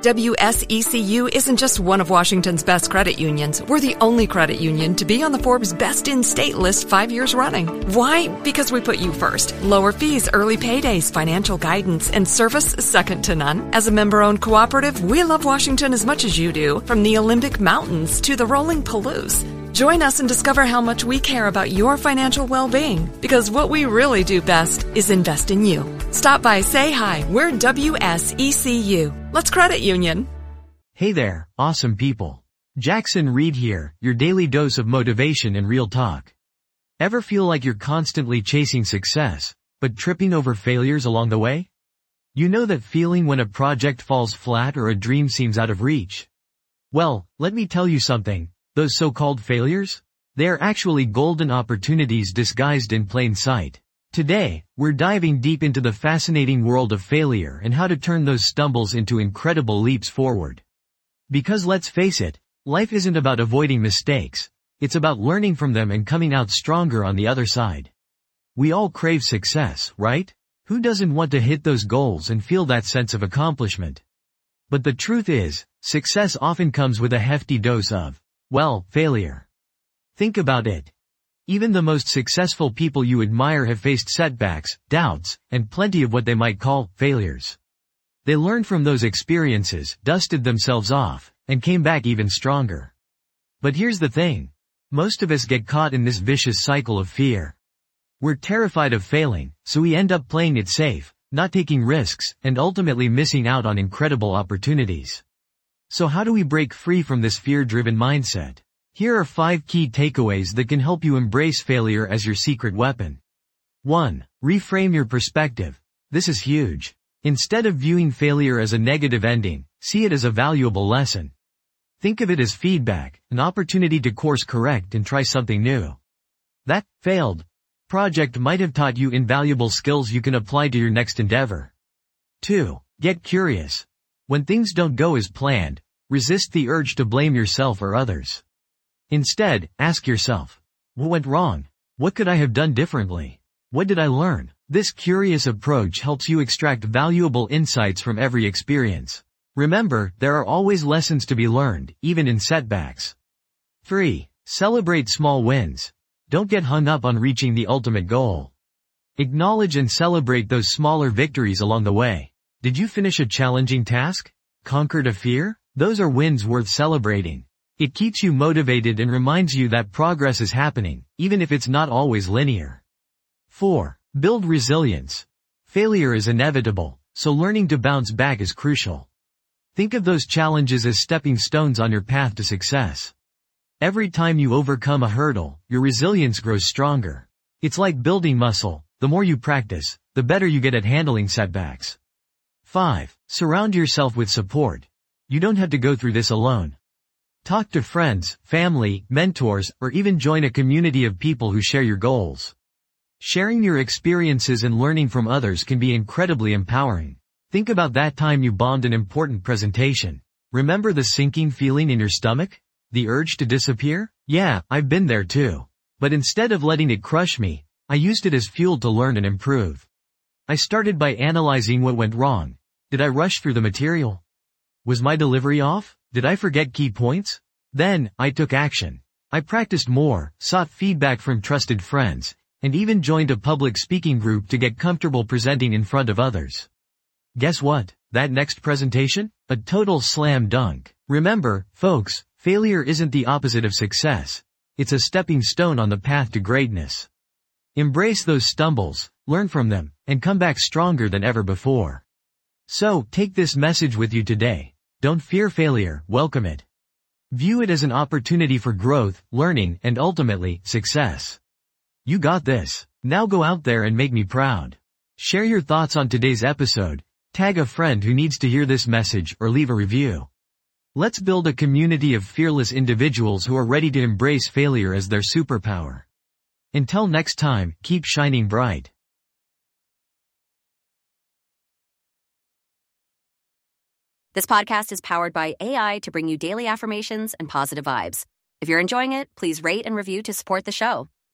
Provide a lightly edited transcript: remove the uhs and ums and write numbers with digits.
WSECU isn't just one of Washington's best credit unions. We're the only credit union to be on the Forbes Best in State list 5 years running. Why? Because we put you first. Lower fees, early paydays, financial guidance, and service second to none. As a member-owned cooperative, we love Washington as much as you do, from the Olympic Mountains to the rolling Palouse. Join us and discover how much we care about your financial well-being, because what we really do best is invest in you. Stop by, say hi. We're WSECU. Let's credit union. Hey there, awesome people. Jackson Reed here, your daily dose of motivation and real talk. Ever feel like you're constantly chasing success, but tripping over failures along the way? You know that feeling when a project falls flat or a dream seems out of reach? Well, let me tell you something. Those so-called failures? They are actually golden opportunities disguised in plain sight. Today, we're diving deep into the fascinating world of failure and how to turn those stumbles into incredible leaps forward. Because let's face it, life isn't about avoiding mistakes. It's about learning from them and coming out stronger on the other side. We all crave success, right? Who doesn't want to hit those goals and feel that sense of accomplishment? But the truth is, success often comes with a hefty dose of, well, failure. Think about it. Even the most successful people you admire have faced setbacks, doubts, and plenty of what they might call failures. They learned from those experiences, dusted themselves off, and came back even stronger. But here's the thing. Most of us get caught in this vicious cycle of fear. We're terrified of failing, so we end up playing it safe, not taking risks, and ultimately missing out on incredible opportunities. So how do we break free from this fear-driven mindset? Here are 5 key takeaways that can help you embrace failure as your secret weapon. 1. Reframe your perspective. This is huge. Instead of viewing failure as a negative ending, see it as a valuable lesson. Think of it as feedback, an opportunity to course correct and try something new. That failed project might have taught you invaluable skills you can apply to your next endeavor. 2. Get curious. When things don't go as planned, resist the urge to blame yourself or others. Instead, ask yourself, what went wrong? What could I have done differently? What did I learn? This curious approach helps you extract valuable insights from every experience. Remember, there are always lessons to be learned, even in setbacks. 3. Celebrate small wins. Don't get hung up on reaching the ultimate goal. Acknowledge and celebrate those smaller victories along the way. Did you finish a challenging task? Conquered a fear? Those are wins worth celebrating. It keeps you motivated and reminds you that progress is happening, even if it's not always linear. 4. Build resilience. Failure is inevitable, so learning to bounce back is crucial. Think of those challenges as stepping stones on your path to success. Every time you overcome a hurdle, your resilience grows stronger. It's like building muscle. The more you practice, the better you get at handling setbacks. 5. Surround yourself with support. You don't have to go through this alone. Talk to friends, family, mentors, or even join a community of people who share your goals. Sharing your experiences and learning from others can be incredibly empowering. Think about that time you bombed an important presentation. Remember the sinking feeling in your stomach? The urge to disappear? Yeah, I've been there too. But instead of letting it crush me, I used it as fuel to learn and improve. I started by analyzing what went wrong. Did I rush through the material? Was my delivery off? Did I forget key points? Then, I took action. I practiced more, sought feedback from trusted friends, and even joined a public speaking group to get comfortable presenting in front of others. Guess what? That next presentation? A total slam dunk. Remember, folks, failure isn't the opposite of success. It's a stepping stone on the path to greatness. Embrace those stumbles, learn from them, and come back stronger than ever before. So, take this message with you today. Don't fear failure, welcome it. View it as an opportunity for growth, learning, and ultimately, success. You got this. Now go out there and make me proud. Share your thoughts on today's episode, tag a friend who needs to hear this message, or leave a review. Let's build a community of fearless individuals who are ready to embrace failure as their superpower. Until next time, keep shining bright. This podcast is powered by AI to bring you daily affirmations and positive vibes. If you're enjoying it, please rate and review to support the show.